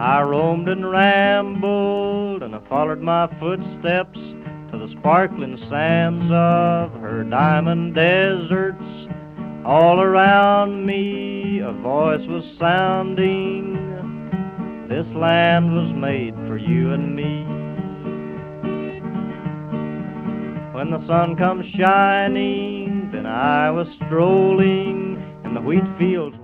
I roamed and rambled, and I followed my footsteps to the sparkling sands of her diamond deserts. All around me a voice was sounding, this land was made for you and me. When the sun comes shining, then I was strolling in the wheat fields